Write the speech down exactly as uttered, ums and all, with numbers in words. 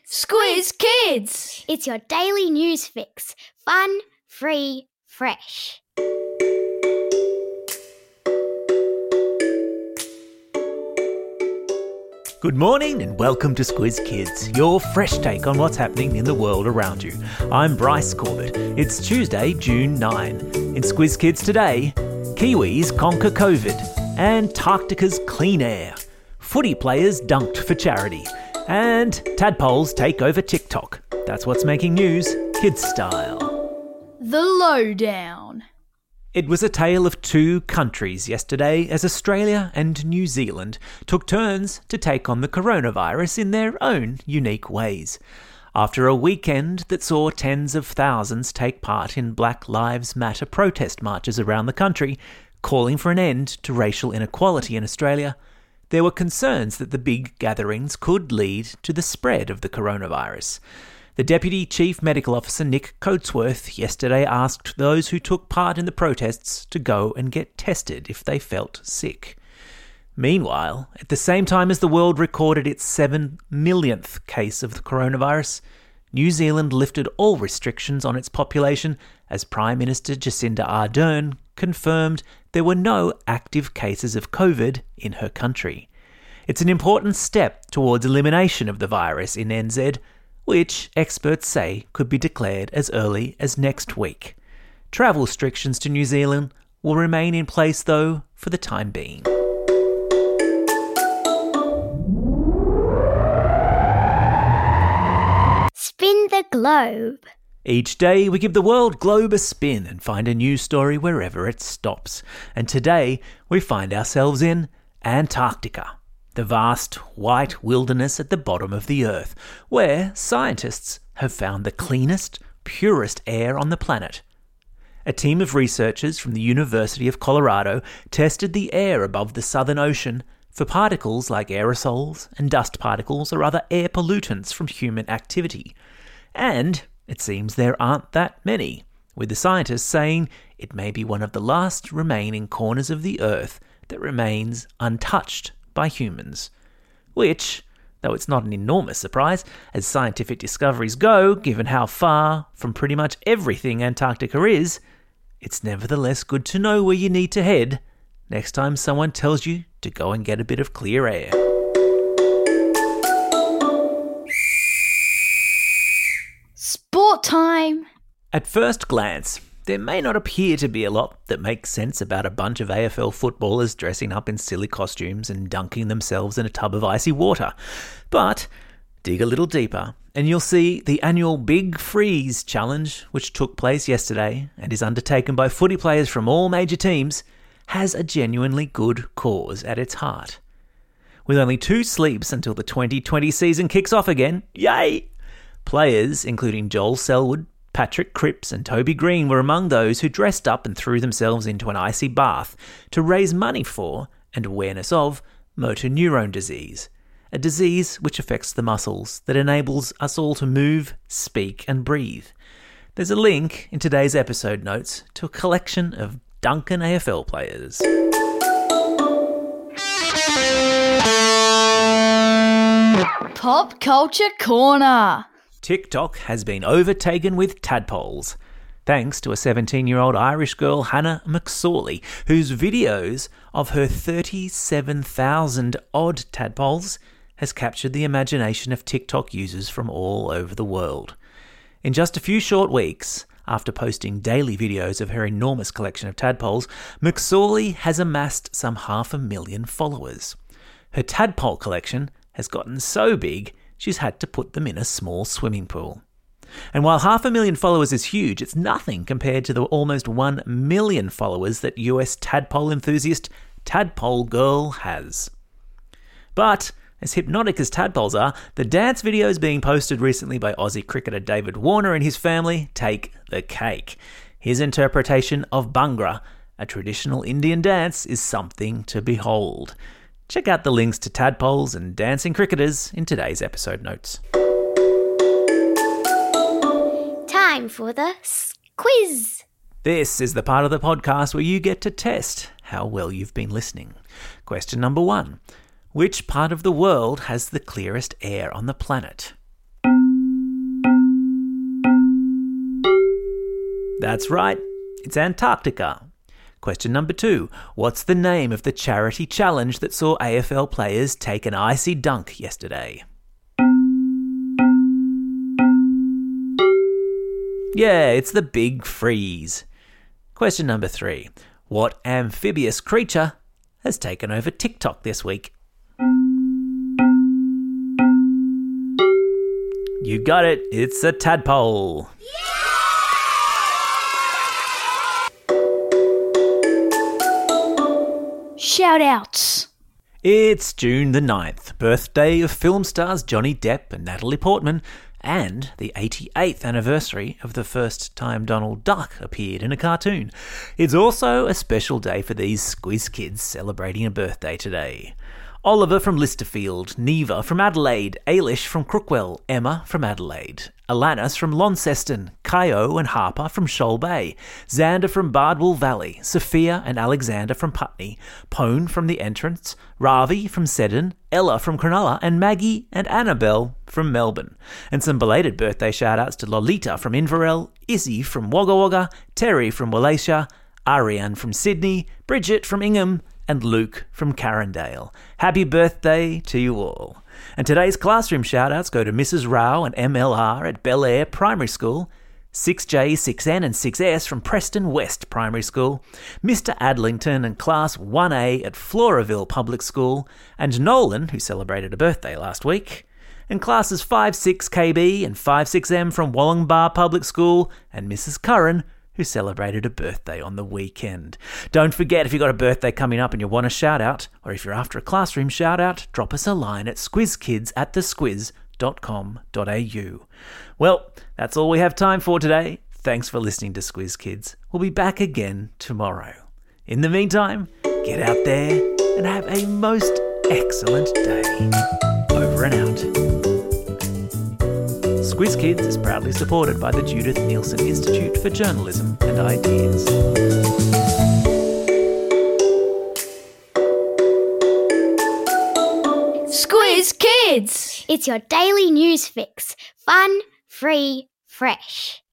Squiz Kids! It's your daily news fix. Fun, free, fresh. Good morning and welcome to Squiz Kids, your fresh take on what's happening in the world around you. I'm Bryce Corbett. It's Tuesday, June ninth. In Squiz Kids today, Kiwis conquer COVID, Antarctica's clean air, footy players dunked for charity, and tadpoles take over TikTok. That's what's making news, kids style. The Lowdown. It was a tale of two countries yesterday as Australia and New Zealand took turns to take on the coronavirus in their own unique ways. After a weekend that saw tens of thousands take part in Black Lives Matter protest marches around the country, calling for an end to racial inequality in Australia, there were concerns that the big gatherings could lead to the spread of the coronavirus. The Deputy Chief Medical Officer Nick Coatsworth yesterday asked those who took part in the protests to go and get tested if they felt sick. Meanwhile, at the same time as the world recorded its seven millionth case of the coronavirus, New Zealand lifted all restrictions on its population as Prime Minister Jacinda Ardern confirmed there were no active cases of COVID in her country. It's an important step towards elimination of the virus in N Z, which experts say could be declared as early as next week. Travel restrictions to New Zealand will remain in place, though, for the time being. Spin the globe. Each day we give the world globe a spin and find a news story wherever it stops. And today we find ourselves in Antarctica, the vast white wilderness at the bottom of the Earth, where scientists have found the cleanest, purest air on the planet. A team of researchers from the University of Colorado tested the air above the Southern Ocean for particles like aerosols and dust particles or other air pollutants from human activity. And it seems there aren't that many, with the scientists saying it may be one of the last remaining corners of the Earth that remains untouched by humans. Which, though it's not an enormous surprise, as scientific discoveries go, given how far from pretty much everything Antarctica is, it's nevertheless good to know where you need to head next time someone tells you to go and get a bit of clear air. Sport time! At first glance, there may not appear to be a lot that makes sense about a bunch of A F L footballers dressing up in silly costumes and dunking themselves in a tub of icy water. But dig a little deeper and you'll see the annual Big Freeze Challenge, which took place yesterday and is undertaken by footy players from all major teams, has a genuinely good cause at its heart. With only two sleeps until the twenty twenty season kicks off again, yay! Players, including Joel Selwood, Patrick Cripps and Toby Green, were among those who dressed up and threw themselves into an icy bath to raise money for and awareness of motor neurone disease, a disease which affects the muscles that enables us all to move, speak and breathe. There's a link in today's episode notes to a collection of Duncan A F L players. Pop Culture Corner. TikTok has been overtaken with tadpoles, thanks to a seventeen-year-old Irish girl, Hannah McSorley, whose videos of her thirty-seven thousand odd tadpoles has captured the imagination of TikTok users from all over the world. In just a few short weeks, after posting daily videos of her enormous collection of tadpoles, McSorley has amassed some half a million followers. Her tadpole collection has gotten so big she's had to put them in a small swimming pool. And while half a million followers is huge, it's nothing compared to the almost one million followers that U S tadpole enthusiast Tadpole Girl has. But, as hypnotic as tadpoles are, the dance videos being posted recently by Aussie cricketer David Warner and his family take the cake. His interpretation of Bhangra, a traditional Indian dance, is something to behold. Check out the links to tadpoles and dancing cricketers in today's episode notes. Time for the quiz. This is the part of the podcast where you get to test how well you've been listening. Question number one. Which part of the world has the clearest air on the planet? That's right, it's Antarctica. Question number two. What's the name of the charity challenge that saw A F L players take an icy dunk yesterday? Yeah, it's the Big Freeze. Question number three. What amphibious creature has taken over TikTok this week? You got it, it's a tadpole. Shout-outs. It's June the ninth, birthday of film stars Johnny Depp and Natalie Portman, and the eighty-eighth anniversary of the first time Donald Duck appeared in a cartoon. It's also a special day for these Squiz kids celebrating a birthday today. Oliver from Listerfield, Neva from Adelaide, Ailish from Crookwell, Emma from Adelaide, Alanis from Launceston, Kaio and Harper from Shoal Bay, Xander from Bardwell Valley, Sophia and Alexander from Putney, Pone from The Entrance, Ravi from Seddon, Ella from Cronulla, and Maggie and Annabelle from Melbourne. And some belated birthday shout-outs to Lolita from Inverell, Izzy from Wagga Wagga, Terry from Wallachia, Ariane from Sydney, Bridget from Ingham, and Luke from Carindale. Happy birthday to you all. And today's classroom shout-outs go to Missus Rao and M L R at Bel Air Primary School, six J, six N and six S from Preston West Primary School, Mister Adlington and Class one A at Floraville Public School, and Nolan, who celebrated a birthday last week, and classes five six K B and five six M from Wollongbar Public School, and Missus Curran, who celebrated a birthday on the weekend. Don't forget, if you've got a birthday coming up and you want a shout-out, or if you're after a classroom shout-out, drop us a line at squizkids at the squiz dot com dot a u. Well, that's all we have time for today. Thanks for listening to Squiz Kids. We'll be back again tomorrow. In the meantime, get out there and have a most excellent day. Over and out. Squiz Kids is proudly supported by the Judith Neilson Institute for Journalism and Ideas. Squiz Kids! It's your daily news fix. Fun, free, fresh.